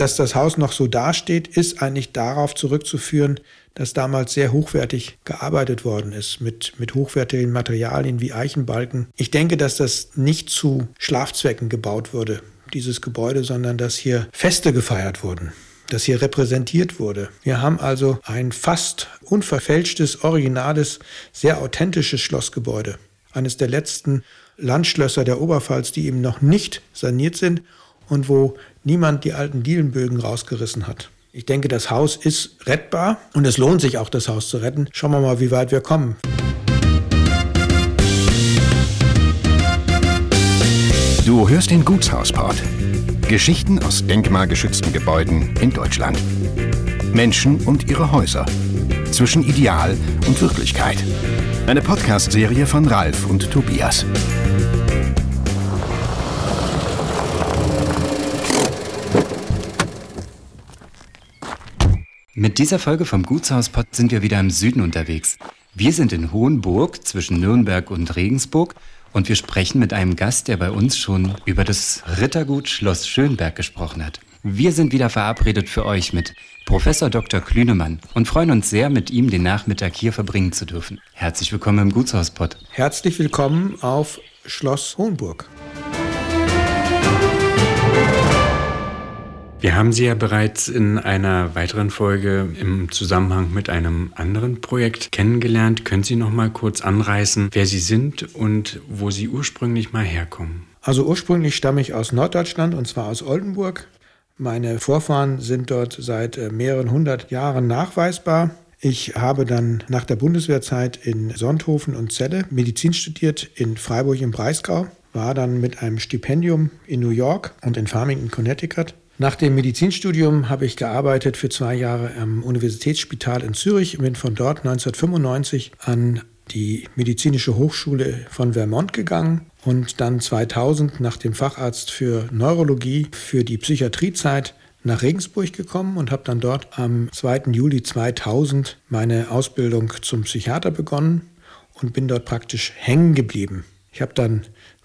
dass das Haus noch so dasteht, ist eigentlich darauf zurückzuführen, dass damals sehr hochwertig gearbeitet worden ist, mit hochwertigen Materialien wie Eichenbalken. Ich denke, dass das nicht zu Schlafzwecken gebaut wurde, dieses Gebäude, sondern dass hier Feste gefeiert wurden, dass hier repräsentiert wurde. Wir haben also ein fast unverfälschtes, originales, sehr authentisches Schlossgebäude. Eines der letzten Landschlösser der Oberpfalz, die eben noch nicht saniert sind und wo niemand die alten Dielenbögen rausgerissen hat. Ich denke, das Haus ist rettbar und es lohnt sich auch, das Haus zu retten. Schauen wir mal, wie weit wir kommen. Du hörst den Gutshauspod. Geschichten aus denkmalgeschützten Gebäuden in Deutschland. Menschen und ihre Häuser. Zwischen Ideal und Wirklichkeit. Eine Podcast-Serie von Ralf und Tobias. Mit dieser Folge vom Gutshauspod sind wir wieder im Süden unterwegs. Wir sind in Hohenburg zwischen Nürnberg und Regensburg und wir sprechen mit einem Gast, der bei uns schon über das Rittergut Schloss Schönberg gesprochen hat. Wir sind wieder verabredet für euch mit Professor Dr. Klünemann und freuen uns sehr, mit ihm den Nachmittag hier verbringen zu dürfen. Herzlich willkommen im Gutshauspod. Herzlich willkommen auf Schloss Hohenburg. Wir haben Sie ja bereits in einer weiteren Folge im Zusammenhang mit einem anderen Projekt kennengelernt. Können Sie noch mal kurz anreißen, wer Sie sind und wo Sie ursprünglich mal herkommen? Also ursprünglich stamme ich aus Norddeutschland und zwar aus Oldenburg. Meine Vorfahren sind dort seit mehreren hundert Jahren nachweisbar. Ich habe dann nach der Bundeswehrzeit in Sonthofen und Celle Medizin studiert in Freiburg im Breisgau, war dann mit einem Stipendium in New York und in Farmington, Connecticut. Nach dem Medizinstudium habe ich gearbeitet für 2 Jahre am Universitätsspital in Zürich und bin von dort 1995 an die Medizinische Hochschule von Vermont gegangen und dann 2000 nach dem Facharzt für Neurologie für die Psychiatriezeit nach Regensburg gekommen und habe dann dort am 2. Juli 2000 meine Ausbildung zum Psychiater begonnen und bin dort praktisch hängen geblieben. Ich habe dann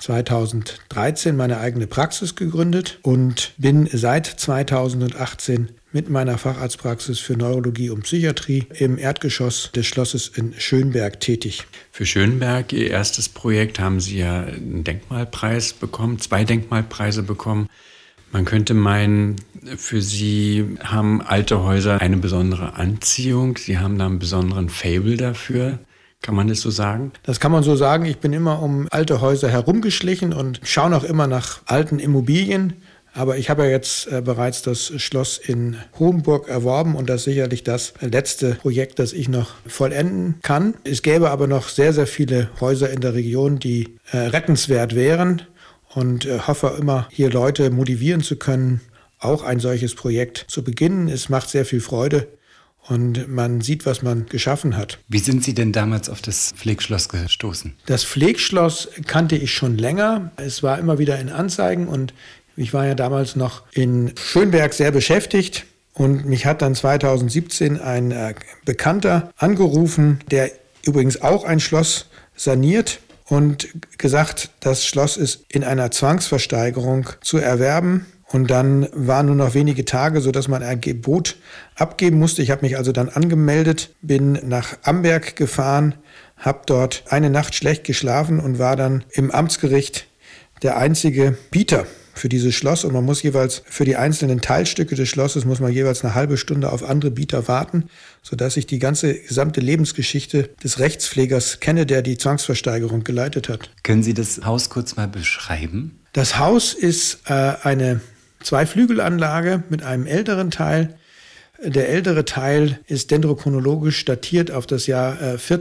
2013 meine eigene Praxis gegründet und bin seit 2018 mit meiner Facharztpraxis für Neurologie und Psychiatrie im Erdgeschoss des Schlosses in Schönberg tätig. Für Schönberg, Ihr erstes Projekt, haben Sie ja einen Denkmalpreis bekommen, 2 Denkmalpreise bekommen. Man könnte meinen, für Sie haben alte Häuser eine besondere Anziehung. Sie haben da einen besonderen Faible dafür. Kann man das so sagen? Das kann man so sagen. Ich bin immer um alte Häuser herumgeschlichen und schaue noch immer nach alten Immobilien. Aber ich habe ja jetzt bereits das Schloss in Hohenburg erworben und das ist sicherlich das letzte Projekt, das ich noch vollenden kann. Es gäbe aber noch sehr, sehr viele Häuser in der Region, die rettenswert wären und hoffe immer, hier Leute motivieren zu können, auch ein solches Projekt zu beginnen. Es macht sehr viel Freude. Und man sieht, was man geschaffen hat. Wie sind Sie denn damals auf das Pflegschloss gestoßen? Das Pflegschloss kannte ich schon länger. Es war immer wieder in Anzeigen und ich war ja damals noch in Schönberg sehr beschäftigt. Und mich hat dann 2017 ein Bekannter angerufen, der übrigens auch ein Schloss saniert und gesagt, das Schloss ist in einer Zwangsversteigerung zu erwerben. Und dann waren nur noch wenige Tage, sodass man ein Gebot abgeben musste. Ich habe mich also dann angemeldet, bin nach Amberg gefahren, habe dort eine Nacht schlecht geschlafen und war dann im Amtsgericht der einzige Bieter für dieses Schloss. Und man muss jeweils für die einzelnen Teilstücke des Schlosses muss man jeweils eine halbe Stunde auf andere Bieter warten, sodass ich die gesamte Lebensgeschichte des Rechtspflegers kenne, der die Zwangsversteigerung geleitet hat. Können Sie das Haus kurz mal beschreiben? Das Haus ist eine Zweiflügelanlage mit einem älteren Teil. Der ältere Teil ist dendrochronologisch datiert auf das Jahr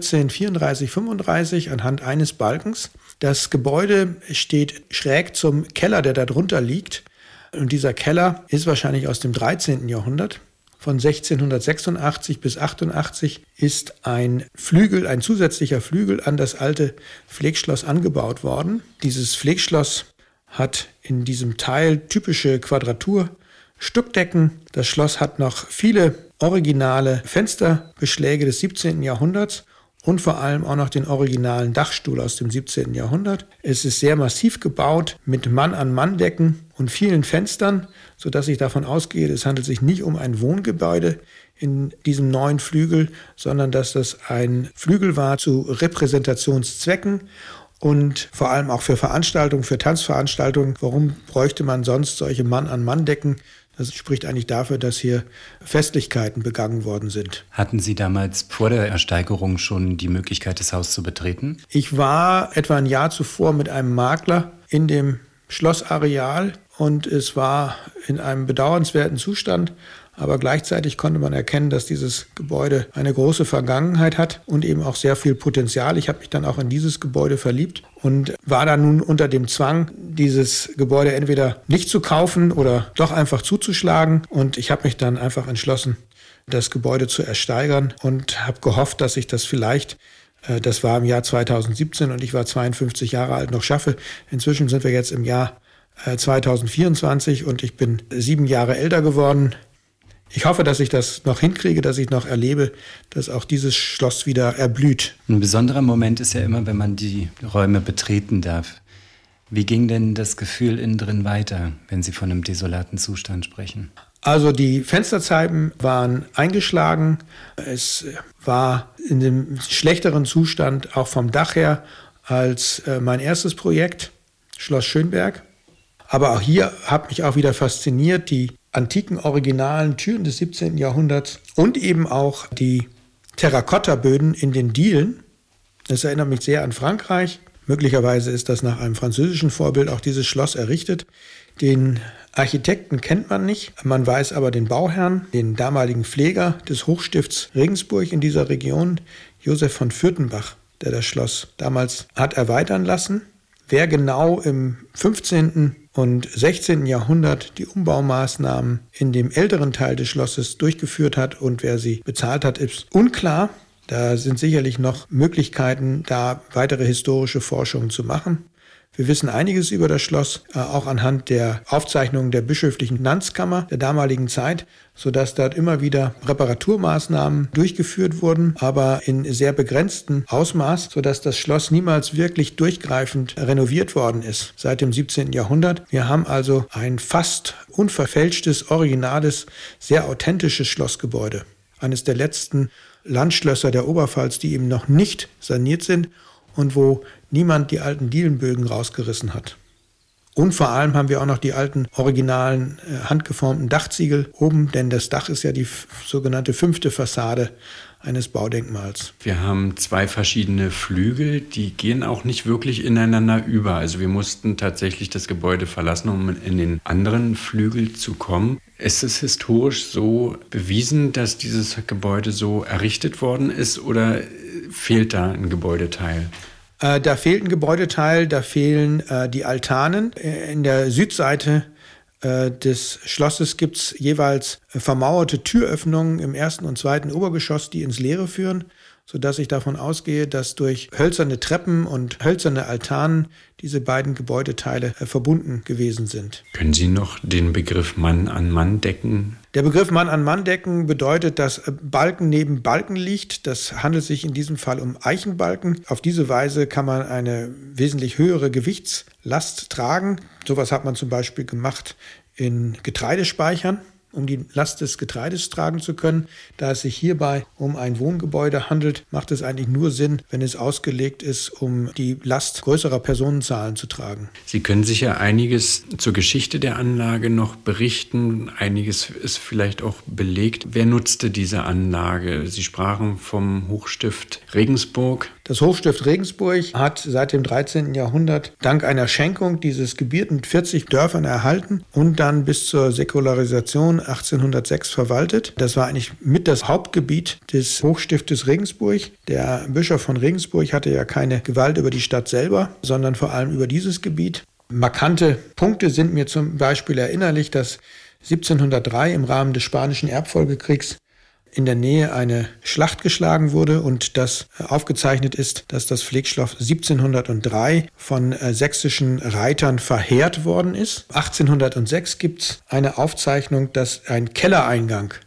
1434/35 anhand eines Balkens. Das Gebäude steht schräg zum Keller, der da drunter liegt. Und dieser Keller ist wahrscheinlich aus dem 13. Jahrhundert. Von 1686 bis 88 ist ein zusätzlicher Flügel an das alte Pflegschloss angebaut worden. Dieses Pflegschloss hat in diesem Teil typische Quadraturstuckdecken. Das Schloss hat noch viele originale Fensterbeschläge des 17. Jahrhunderts und vor allem auch noch den originalen Dachstuhl aus dem 17. Jahrhundert. Es ist sehr massiv gebaut mit Mann-an-Mann-Decken und vielen Fenstern, sodass ich davon ausgehe, es handelt sich nicht um ein Wohngebäude in diesem neuen Flügel, sondern dass das ein Flügel war zu Repräsentationszwecken und vor allem auch für Veranstaltungen, für Tanzveranstaltungen. Warum bräuchte man sonst solche Mann-an-Mann-Decken? Das spricht eigentlich dafür, dass hier Festlichkeiten begangen worden sind. Hatten Sie damals vor der Ersteigerung schon die Möglichkeit, das Haus zu betreten? Ich war etwa ein Jahr zuvor mit einem Makler in dem Schlossareal und es war in einem bedauernswerten Zustand. Aber gleichzeitig konnte man erkennen, dass dieses Gebäude eine große Vergangenheit hat und eben auch sehr viel Potenzial. Ich habe mich dann auch in dieses Gebäude verliebt und war dann nun unter dem Zwang, dieses Gebäude entweder nicht zu kaufen oder doch einfach zuzuschlagen. Und ich habe mich dann einfach entschlossen, das Gebäude zu ersteigern und habe gehofft, dass ich das vielleicht, das war im Jahr 2017 und ich war 52 Jahre alt, noch schaffe. Inzwischen sind wir jetzt im Jahr 2024 und ich bin 7 Jahre älter geworden. Ich hoffe, dass ich das noch hinkriege, dass ich noch erlebe, dass auch dieses Schloss wieder erblüht. Ein besonderer Moment ist ja immer, wenn man die Räume betreten darf. Wie ging denn das Gefühl innen drin weiter, wenn Sie von einem desolaten Zustand sprechen? Also die Fensterscheiben waren eingeschlagen. Es war in einem schlechteren Zustand auch vom Dach her als mein erstes Projekt, Schloss Schönberg. Aber auch hier hat mich auch wieder fasziniert, die antiken originalen Türen des 17. Jahrhunderts und eben auch die Terrakottaböden in den Dielen. Das erinnert mich sehr an Frankreich. Möglicherweise ist das nach einem französischen Vorbild auch dieses Schloss errichtet. Den Architekten kennt man nicht, man weiß aber den Bauherrn, den damaligen Pfleger des Hochstifts Regensburg in dieser Region, Josef von Fürtenbach, der das Schloss damals hat erweitern lassen. Wer genau im 15. und 16. Jahrhundert die Umbaumaßnahmen in dem älteren Teil des Schlosses durchgeführt hat und wer sie bezahlt hat, ist unklar. Da sind sicherlich noch Möglichkeiten, da weitere historische Forschungen zu machen. Wir wissen einiges über das Schloss, auch anhand der Aufzeichnungen der bischöflichen Finanzkammer der damaligen Zeit, sodass dort immer wieder Reparaturmaßnahmen durchgeführt wurden, aber in sehr begrenztem Ausmaß, sodass das Schloss niemals wirklich durchgreifend renoviert worden ist seit dem 17. Jahrhundert. Wir haben also ein fast unverfälschtes, originales, sehr authentisches Schlossgebäude. Eines der letzten Landschlösser der Oberpfalz, die eben noch nicht saniert sind und wo niemand die alten Dielenbögen rausgerissen hat. Und vor allem haben wir auch noch die alten, originalen, handgeformten Dachziegel oben, denn das Dach ist ja die sogenannte 5. Fassade eines Baudenkmals. Wir haben 2 verschiedene Flügel, die gehen auch nicht wirklich ineinander über. Also wir mussten tatsächlich das Gebäude verlassen, um in den anderen Flügel zu kommen. Ist es historisch so bewiesen, dass dieses Gebäude so errichtet worden ist oder fehlt da ein Gebäudeteil? Da fehlt ein Gebäudeteil, da fehlen die Altanen. In der Südseite des Schlosses gibt es jeweils vermauerte Türöffnungen im 1. und 2. Obergeschoss, die ins Leere führen, sodass ich davon ausgehe, dass durch hölzerne Treppen und hölzerne Altanen diese beiden Gebäudeteile verbunden gewesen sind. Können Sie noch den Begriff Mann-an-Mann-Decken? Der Begriff Mann-an-Mann-Decken bedeutet, dass Balken neben Balken liegt. Das handelt sich in diesem Fall um Eichenbalken. Auf diese Weise kann man eine wesentlich höhere Gewichtslast tragen. Sowas hat man zum Beispiel gemacht in Getreidespeichern, um die Last des Getreides tragen zu können. Da es sich hierbei um ein Wohngebäude handelt, macht es eigentlich nur Sinn, wenn es ausgelegt ist, um die Last größerer Personenzahlen zu tragen. Sie können sicher einiges zur Geschichte der Anlage noch berichten. Einiges ist vielleicht auch belegt. Wer nutzte diese Anlage? Sie sprachen vom Hochstift Regensburg. Das Hochstift Regensburg hat seit dem 13. Jahrhundert dank einer Schenkung dieses Gebiet mit 40 Dörfern erhalten und dann bis zur Säkularisation 1806 verwaltet. Das war eigentlich mit das Hauptgebiet des Hochstiftes Regensburg. Der Bischof von Regensburg hatte ja keine Gewalt über die Stadt selber, sondern vor allem über dieses Gebiet. Markante Punkte sind mir zum Beispiel erinnerlich, dass 1703 im Rahmen des Spanischen Erbfolgekriegs in der Nähe eine Schlacht geschlagen wurde und das aufgezeichnet ist, dass das Pflegschloss 1703 von sächsischen Reitern verheert worden ist. 1806 gibt es eine Aufzeichnung, dass ein Kellereingang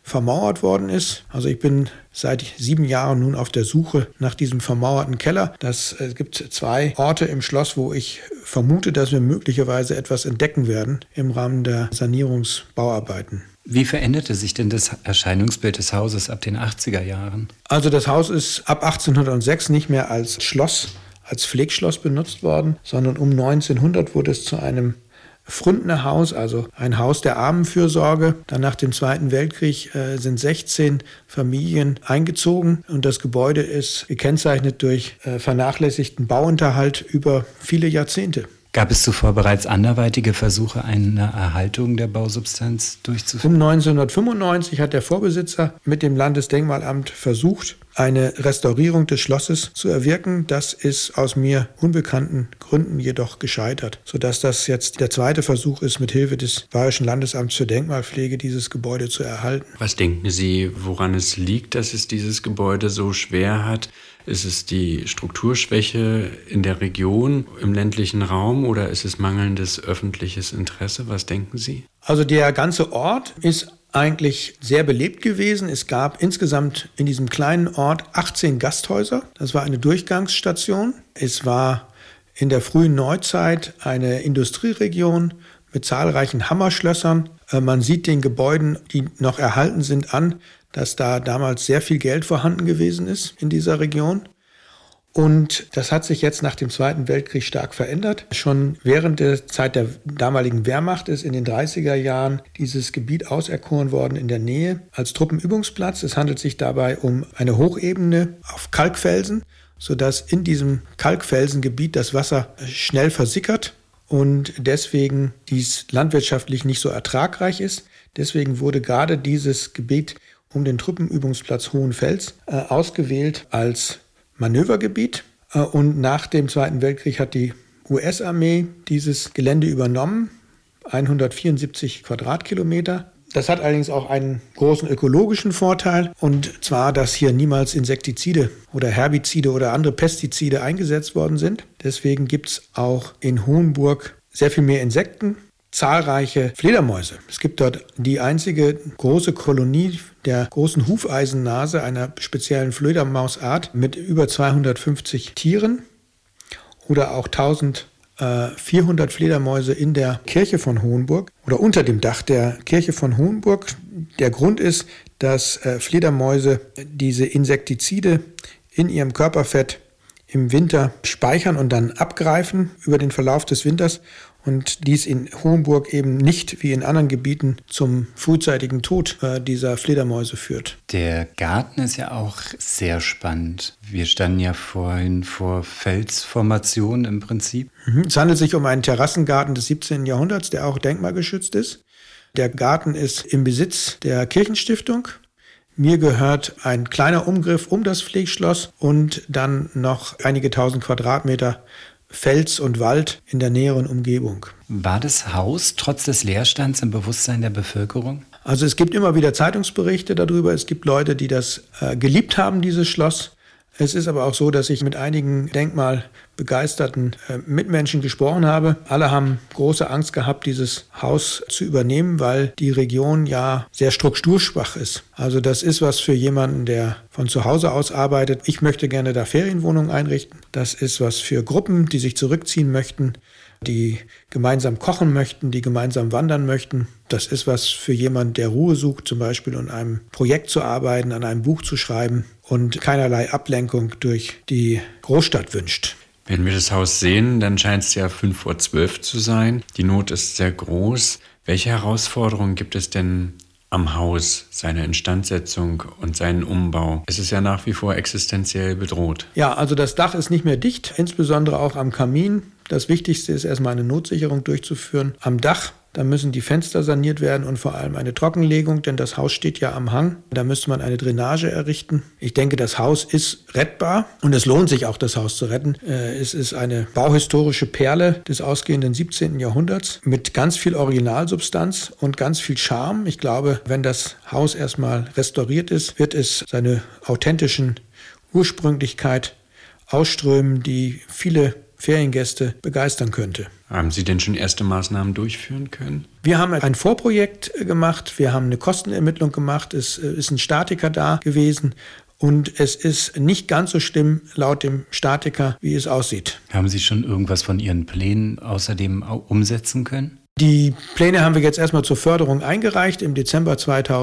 vermauert worden ist. Also ich bin seit 7 Jahren nun auf der Suche nach diesem vermauerten Keller. Es gibt 2 Orte im Schloss, wo ich vermute, dass wir möglicherweise etwas entdecken werden im Rahmen der Sanierungsbauarbeiten. Wie veränderte sich denn das Erscheinungsbild des Hauses ab den 80er Jahren? Also das Haus ist ab 1806 nicht mehr als Schloss, als Pflegschloss benutzt worden, sondern um 1900 wurde es zu einem Pfründnerhaus, also ein Haus der Armenfürsorge. Dann nach dem Zweiten Weltkrieg sind 16 Familien eingezogen und das Gebäude ist gekennzeichnet durch vernachlässigten Bauunterhalt über viele Jahrzehnte. Gab es zuvor bereits anderweitige Versuche, eine Erhaltung der Bausubstanz durchzuführen? Um 1995 hat der Vorbesitzer mit dem Landesdenkmalamt versucht, eine Restaurierung des Schlosses zu erwirken. Das ist aus mir unbekannten Gründen jedoch gescheitert, sodass das jetzt der zweite Versuch ist, mit Hilfe des Bayerischen Landesamts für Denkmalpflege dieses Gebäude zu erhalten. Was denken Sie, woran es liegt, dass es dieses Gebäude so schwer hat? Ist es die Strukturschwäche in der Region, im ländlichen Raum oder ist es mangelndes öffentliches Interesse? Was denken Sie? Also der ganze Ort ist eigentlich sehr belebt gewesen. Es gab insgesamt in diesem kleinen Ort 18 Gasthäuser. Das war eine Durchgangsstation. Es war in der frühen Neuzeit eine Industrieregion mit zahlreichen Hammerschlössern. Man sieht den Gebäuden, die noch erhalten sind, an, dass da damals sehr viel Geld vorhanden gewesen ist in dieser Region. Und das hat sich jetzt nach dem Zweiten Weltkrieg stark verändert. Schon während der Zeit der damaligen Wehrmacht ist in den 30er Jahren dieses Gebiet auserkoren worden in der Nähe als Truppenübungsplatz. Es handelt sich dabei um eine Hochebene auf Kalkfelsen, sodass in diesem Kalkfelsengebiet das Wasser schnell versickert und deswegen dies landwirtschaftlich nicht so ertragreich ist. Deswegen wurde gerade dieses Gebiet um den Truppenübungsplatz Hohenfels ausgewählt als Manövergebiet. Und nach dem Zweiten Weltkrieg hat die US-Armee dieses Gelände übernommen, 174 Quadratkilometer. Das hat allerdings auch einen großen ökologischen Vorteil, und zwar, dass hier niemals Insektizide oder Herbizide oder andere Pestizide eingesetzt worden sind. Deswegen gibt es auch in Hohenburg sehr viel mehr Insekten, zahlreiche Fledermäuse. Es gibt dort die einzige große Kolonie der großen Hufeisennase, einer speziellen Fledermausart mit über 250 Tieren, oder auch 1400 Fledermäuse in der Kirche von Hohenburg oder unter dem Dach der Kirche von Hohenburg. Der Grund ist, dass Fledermäuse diese Insektizide in ihrem Körperfett im Winter speichern und dann abgreifen über den Verlauf des Winters, und dies in Hohenburg eben nicht wie in anderen Gebieten zum frühzeitigen Tod dieser Fledermäuse führt. Der Garten ist ja auch sehr spannend. Wir standen ja vorhin vor Felsformationen im Prinzip. Es handelt sich um einen Terrassengarten des 17. Jahrhunderts, der auch denkmalgeschützt ist. Der Garten ist im Besitz der Kirchenstiftung. Mir gehört ein kleiner Umgriff um das Pflegschloss und dann noch einige 1000 Quadratmeter Fels und Wald in der näheren Umgebung. War das Haus trotz des Leerstands im Bewusstsein der Bevölkerung? Also es gibt immer wieder Zeitungsberichte darüber. Es gibt Leute, die das geliebt haben, dieses Schloss. Es ist aber auch so, dass ich mit einigen denkmalbegeisterten Mitmenschen gesprochen habe. Alle haben große Angst gehabt, dieses Haus zu übernehmen, weil die Region ja sehr strukturschwach ist. Also das ist was für jemanden, der von zu Hause aus arbeitet. Ich möchte gerne da Ferienwohnungen einrichten. Das ist was für Gruppen, die sich zurückziehen möchten, die gemeinsam kochen möchten, die gemeinsam wandern möchten. Das ist was für jemanden, der Ruhe sucht, zum Beispiel an einem Projekt zu arbeiten, an einem Buch zu schreiben und keinerlei Ablenkung durch die Großstadt wünscht. Wenn wir das Haus sehen, dann scheint es ja 11:55 zu sein. Die Not ist sehr groß. Welche Herausforderungen gibt es denn am Haus, seine Instandsetzung und seinen Umbau? Es ist ja nach wie vor existenziell bedroht. Ja, also das Dach ist nicht mehr dicht, insbesondere auch am Kamin. Das Wichtigste ist erstmal eine Notsicherung durchzuführen. Am Dach, da müssen die Fenster saniert werden und vor allem eine Trockenlegung, denn das Haus steht ja am Hang. Da müsste man eine Drainage errichten. Ich denke, das Haus ist rettbar und es lohnt sich auch, das Haus zu retten. Es ist eine bauhistorische Perle des ausgehenden 17. Jahrhunderts mit ganz viel Originalsubstanz und ganz viel Charme. Ich glaube, wenn das Haus erstmal restauriert ist, wird es seine authentischen Ursprünglichkeit ausströmen, die viele Feriengäste begeistern könnte. Haben Sie denn schon erste Maßnahmen durchführen können? Wir haben ein Vorprojekt gemacht, wir haben eine Kostenermittlung gemacht, es ist ein Statiker da gewesen und es ist nicht ganz so schlimm laut dem Statiker, wie es aussieht. Haben Sie schon irgendwas von Ihren Plänen außerdem umsetzen können? Die Pläne haben wir jetzt erstmal zur Förderung eingereicht im Dezember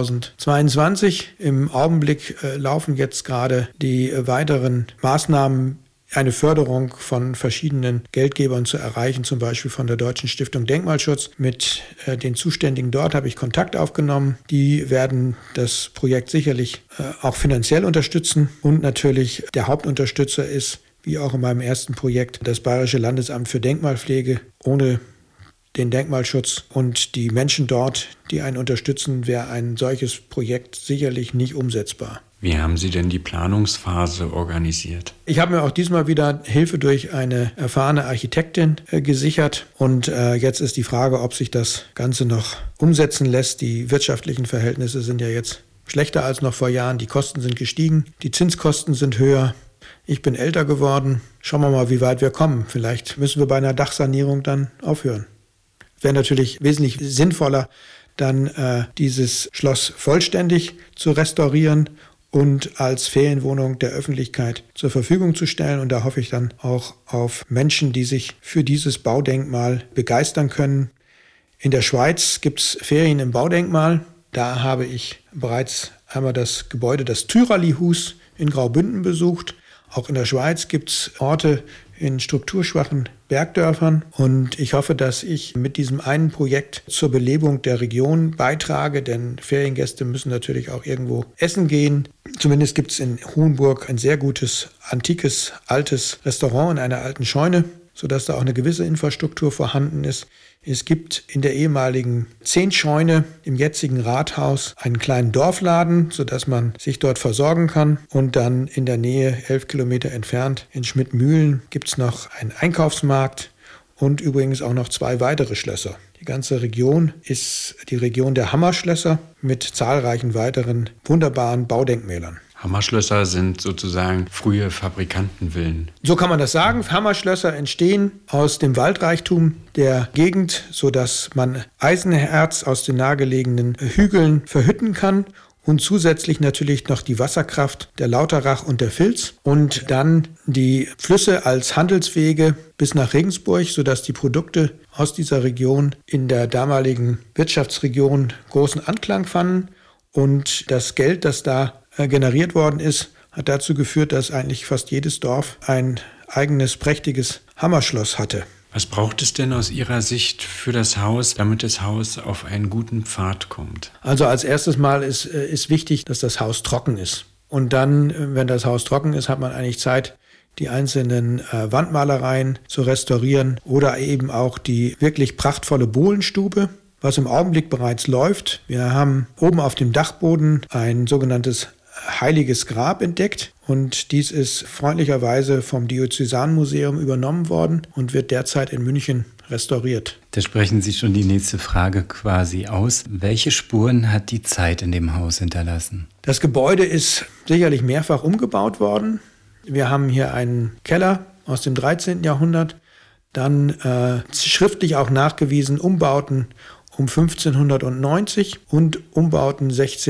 2022. Im Augenblick laufen jetzt gerade die weiteren Maßnahmen, eine Förderung von verschiedenen Geldgebern zu erreichen, zum Beispiel von der Deutschen Stiftung Denkmalschutz. Mit den Zuständigen dort habe ich Kontakt aufgenommen. Die werden das Projekt sicherlich auch finanziell unterstützen. Und natürlich der Hauptunterstützer ist, wie auch in meinem ersten Projekt, das Bayerische Landesamt für Denkmalpflege. Ohne den Denkmalschutz und die Menschen dort, die einen unterstützen, wäre ein solches Projekt sicherlich nicht umsetzbar. Wie haben Sie denn die Planungsphase organisiert? Ich habe mir auch diesmal wieder Hilfe durch eine erfahrene Architektin gesichert. Und jetzt ist die Frage, ob sich das Ganze noch umsetzen lässt. Die wirtschaftlichen Verhältnisse sind ja jetzt schlechter als noch vor Jahren. Die Kosten sind gestiegen, die Zinskosten sind höher. Ich bin älter geworden. Schauen wir mal, wie weit wir kommen. Vielleicht müssen wir bei einer Dachsanierung dann aufhören. Wäre natürlich wesentlich sinnvoller, dann dieses Schloss vollständig zu restaurieren und als Ferienwohnung der Öffentlichkeit zur Verfügung zu stellen. Und da hoffe ich dann auch auf Menschen, die sich für dieses Baudenkmal begeistern können. In der Schweiz gibt es Ferien im Baudenkmal. Da habe ich bereits einmal das Gebäude, das Tyrali-Hus in Graubünden besucht. Auch in der Schweiz gibt es Orte in strukturschwachen Bergdörfern. Und ich hoffe, dass ich mit diesem einen Projekt zur Belebung der Region beitrage, denn Feriengäste müssen natürlich auch irgendwo essen gehen. Zumindest gibt es in Hohenburg ein sehr gutes, antikes, altes Restaurant in einer alten Scheune, sodass da auch eine gewisse Infrastruktur vorhanden ist. Es gibt in der ehemaligen Zehntscheune im jetzigen Rathaus einen kleinen Dorfladen, sodass man sich dort versorgen kann. Und dann in der Nähe, 11 Kilometer entfernt, in Schmidtmühlen, gibt es noch einen Einkaufsmarkt und übrigens auch noch 2 weitere Schlösser. Die ganze Region ist die Region der Hammerschlösser mit zahlreichen weiteren wunderbaren Baudenkmälern. Hammerschlösser sind sozusagen frühe Fabrikantenvillen. So kann man das sagen. Hammerschlösser entstehen aus dem Waldreichtum der Gegend, sodass man Eisenerz aus den nahegelegenen Hügeln verhütten kann und zusätzlich natürlich noch die Wasserkraft der Lauterach und der Vilz und dann die Flüsse als Handelswege bis nach Regensburg, sodass die Produkte aus dieser Region in der damaligen Wirtschaftsregion großen Anklang fanden. Und das Geld, das da generiert worden ist, hat dazu geführt, dass eigentlich fast jedes Dorf ein eigenes prächtiges Hammerschloss hatte. Was braucht es denn aus Ihrer Sicht für das Haus, damit das Haus auf einen guten Pfad kommt? Also als erstes Mal ist wichtig, dass das Haus trocken ist. Und dann, wenn das Haus trocken ist, hat man eigentlich Zeit, die einzelnen Wandmalereien zu restaurieren oder eben auch die wirklich prachtvolle Bohlenstube, was im Augenblick bereits läuft. Wir haben oben auf dem Dachboden ein sogenanntes Heiliges Grab entdeckt und dies ist freundlicherweise vom Diözesanmuseum übernommen worden und wird derzeit in München restauriert. Da sprechen Sie schon die nächste Frage quasi aus. Welche Spuren hat die Zeit in dem Haus hinterlassen? Das Gebäude ist sicherlich mehrfach umgebaut worden. Wir haben hier einen Keller aus dem 13. Jahrhundert, dann schriftlich auch nachgewiesen Umbauten um 1590 und Umbauten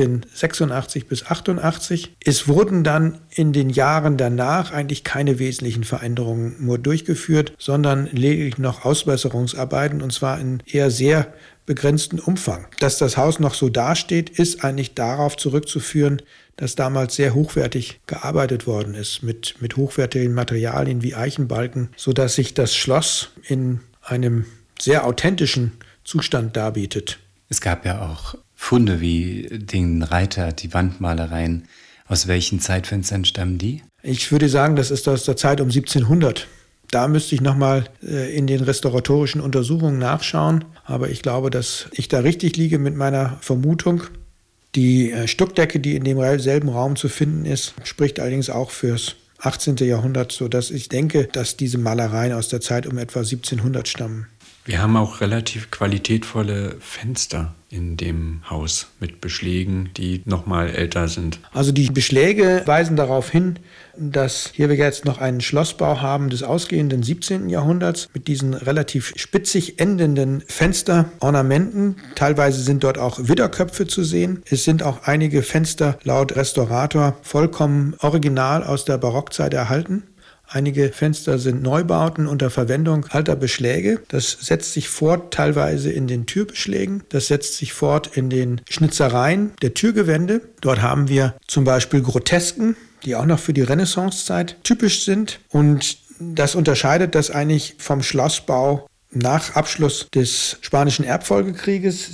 1686 bis 88. Es wurden dann in den Jahren danach eigentlich keine wesentlichen Veränderungen nur durchgeführt, sondern lediglich noch Ausbesserungsarbeiten und zwar in eher sehr begrenzten Umfang. Dass das Haus noch so dasteht, ist eigentlich darauf zurückzuführen, dass damals sehr hochwertig gearbeitet worden ist mit hochwertigen Materialien wie Eichenbalken, sodass sich das Schloss in einem sehr authentischen Zustand darbietet. Es gab ja auch Funde wie den Reiter, die Wandmalereien. Aus welchen Zeitfenstern stammen die? Ich würde sagen, das ist aus der Zeit um 1700. Da müsste ich nochmal in den restauratorischen Untersuchungen nachschauen. Aber ich glaube, dass ich da richtig liege mit meiner Vermutung. Die Stuckdecke, die in demselben Raum zu finden ist, spricht allerdings auch fürs 18. Jahrhundert, sodass ich denke, dass diese Malereien aus der Zeit um etwa 1700 stammen. Wir haben auch relativ qualitätvolle Fenster in dem Haus mit Beschlägen, die noch mal älter sind. Also die Beschläge weisen darauf hin, dass hier wir jetzt noch einen Schlossbau haben des ausgehenden 17. Jahrhunderts mit diesen relativ spitzig endenden Fensterornamenten. Teilweise sind dort auch Widderköpfe zu sehen. Es sind auch einige Fenster laut Restaurator vollkommen original aus der Barockzeit erhalten. Einige Fenster sind Neubauten unter Verwendung alter Beschläge. Das setzt sich fort teilweise in den Türbeschlägen. Das setzt sich fort in den Schnitzereien der Türgewände. Dort haben wir zum Beispiel Grotesken, die auch noch für die Renaissancezeit typisch sind. Und das unterscheidet das eigentlich vom Schlossbau nach Abschluss des Spanischen Erbfolgekrieges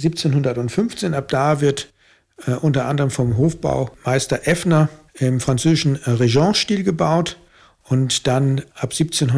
1715. Ab da wird unter anderem vom Hofbaumeister Effner im französischen Regent-Stil gebaut. Und dann ab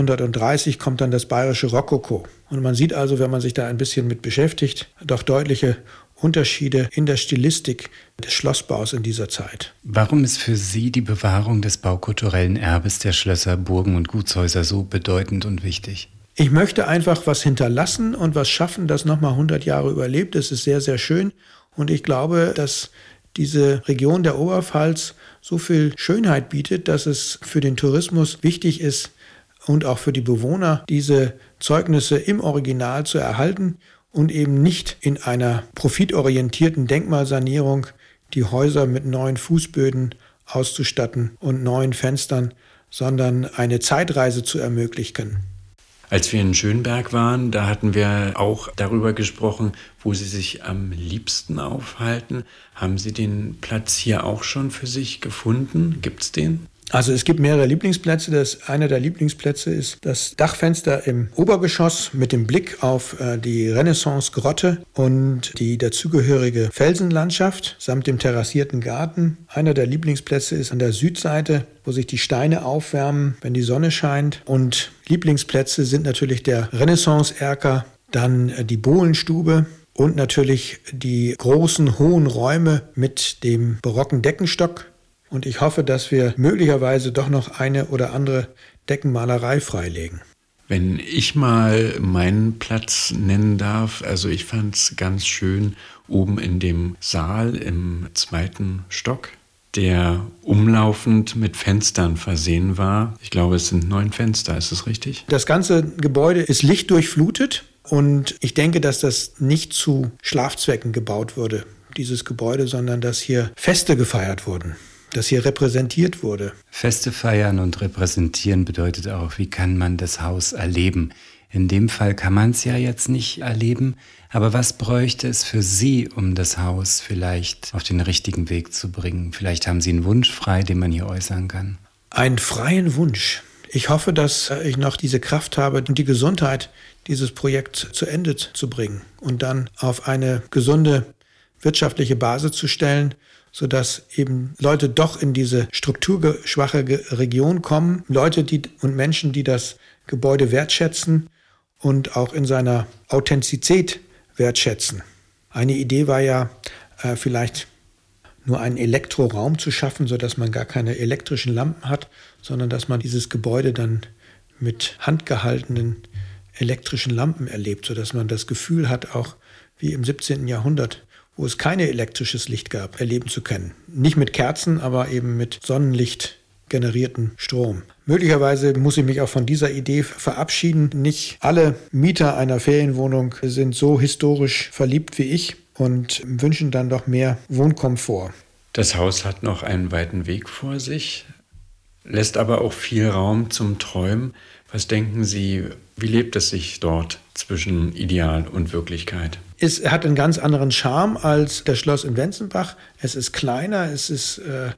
1730 kommt dann das bayerische Rokoko. Und man sieht also, wenn man sich da ein bisschen mit beschäftigt, doch deutliche Unterschiede in der Stilistik des Schlossbaus in dieser Zeit. Warum ist für Sie die Bewahrung des baukulturellen Erbes der Schlösser, Burgen und Gutshäuser so bedeutend und wichtig? Ich möchte einfach was hinterlassen und was schaffen, das nochmal 100 Jahre überlebt. Das ist sehr, sehr schön. Und ich glaube, dass diese Region der Oberpfalz so viel Schönheit bietet, dass es für den Tourismus wichtig ist und auch für die Bewohner, diese Zeugnisse im Original zu erhalten und eben nicht in einer profitorientierten Denkmalsanierung die Häuser mit neuen Fußböden auszustatten und neuen Fenstern, sondern eine Zeitreise zu ermöglichen. Als wir in Schönberg waren, da hatten wir auch darüber gesprochen, wo Sie sich am liebsten aufhalten. Haben Sie den Platz hier auch schon für sich gefunden? Gibt's den? Also es gibt mehrere Lieblingsplätze. Einer der Lieblingsplätze ist das Dachfenster im Obergeschoss mit dem Blick auf die Renaissance-Grotte und die dazugehörige Felsenlandschaft samt dem terrassierten Garten. Einer der Lieblingsplätze ist an der Südseite, wo sich die Steine aufwärmen, wenn die Sonne scheint. Und Lieblingsplätze sind natürlich der Renaissance-Erker, dann die Bohlenstube und natürlich die großen, hohen Räume mit dem barocken Deckenstock. Und ich hoffe, dass wir möglicherweise doch noch eine oder andere Deckenmalerei freilegen. Wenn ich mal meinen Platz nennen darf, also ich fand es ganz schön oben in dem Saal im 2. Stock, der umlaufend mit Fenstern versehen war. Ich glaube, es sind 9 Fenster, ist das richtig? Das ganze Gebäude ist lichtdurchflutet und ich denke, dass das nicht zu Schlafzwecken gebaut wurde, dieses Gebäude, sondern dass hier Feste gefeiert wurden. Dass hier repräsentiert wurde. Feste feiern und repräsentieren bedeutet auch, wie kann man das Haus erleben? In dem Fall kann man es ja jetzt nicht erleben, aber was bräuchte es für Sie, um das Haus vielleicht auf den richtigen Weg zu bringen? Vielleicht haben Sie einen Wunsch frei, den man hier äußern kann. Einen freien Wunsch. Ich hoffe, dass ich noch diese Kraft habe und die Gesundheit, dieses Projekt zu Ende zu bringen und dann auf eine gesunde wirtschaftliche Basis zu stellen, sodass eben Leute doch in diese strukturschwache Region kommen, Leute und Menschen, die das Gebäude wertschätzen und auch in seiner Authentizität wertschätzen. Eine Idee war ja vielleicht nur einen Elektroraum zu schaffen, sodass man gar keine elektrischen Lampen hat, sondern dass man dieses Gebäude dann mit handgehaltenen elektrischen Lampen erlebt, sodass man das Gefühl hat, auch wie im 17. Jahrhundert, wo es kein elektrisches Licht gab, erleben zu können. Nicht mit Kerzen, aber eben mit Sonnenlicht generierten Strom. Möglicherweise muss ich mich auch von dieser Idee verabschieden. Nicht alle Mieter einer Ferienwohnung sind so historisch verliebt wie ich und wünschen dann doch mehr Wohnkomfort. Das Haus hat noch einen weiten Weg vor sich, lässt aber auch viel Raum zum Träumen. Was denken Sie, wie lebt es sich dort zwischen Ideal und Wirklichkeit? Es hat einen ganz anderen Charme als das Schloss in Wenzenbach. Es ist kleiner, es ist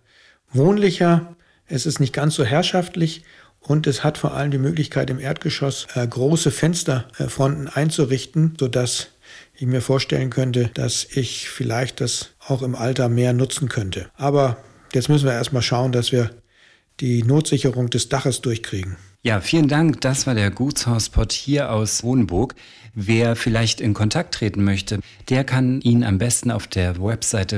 wohnlicher, es ist nicht ganz so herrschaftlich und es hat vor allem die Möglichkeit, im Erdgeschoss große Fensterfronten einzurichten, sodass ich mir vorstellen könnte, dass ich vielleicht das auch im Alter mehr nutzen könnte. Aber jetzt müssen wir erstmal schauen, dass wir die Notsicherung des Daches durchkriegen. Ja, vielen Dank. Das war der Gutshauspott hier aus Hohenburg. Wer vielleicht in Kontakt treten möchte, der kann ihn am besten auf der Webseite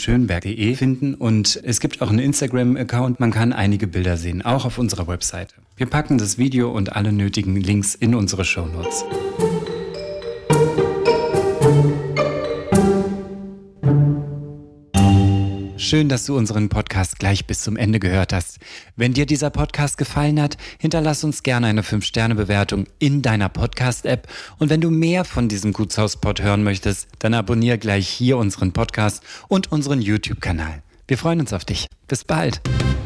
www.schloss-schönberg.de finden. Und es gibt auch einen Instagram-Account. Man kann einige Bilder sehen, auch auf unserer Webseite. Wir packen das Video und alle nötigen Links in unsere Shownotes. Schön, dass du unseren Podcast gleich bis zum Ende gehört hast. Wenn dir dieser Podcast gefallen hat, hinterlass uns gerne eine 5-Sterne-Bewertung in deiner Podcast-App. Und wenn du mehr von diesem Gutshaus-Pod hören möchtest, dann abonniere gleich hier unseren Podcast und unseren YouTube-Kanal. Wir freuen uns auf dich. Bis bald.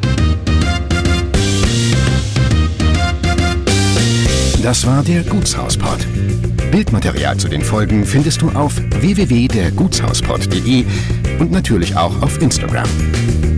Das war der Gutshauspod. Bildmaterial zu den Folgen findest du auf www.dergutshauspod.de und natürlich auch auf Instagram.